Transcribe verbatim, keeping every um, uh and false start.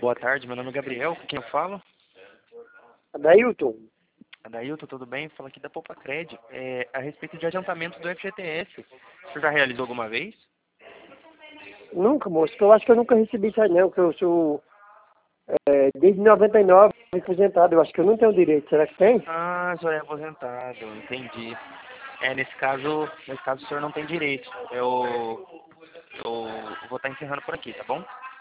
Boa tarde, meu nome é Gabriel, com quem eu falo? Adailton, Adailton, tudo bem? Fala aqui da Poupacred. É, a respeito de adiantamento do F G T S. Você já realizou alguma vez? nunca, moço, que eu acho que eu nunca recebi isso aí não, que eu sou é, desde noventa e nove aposentado, eu acho que eu não tenho direito, será que tem? Ah, o senhor é aposentado, entendi. É, nesse caso, nesse caso o senhor não tem direito. Eu, eu vou estar encerrando por aqui, tá bom?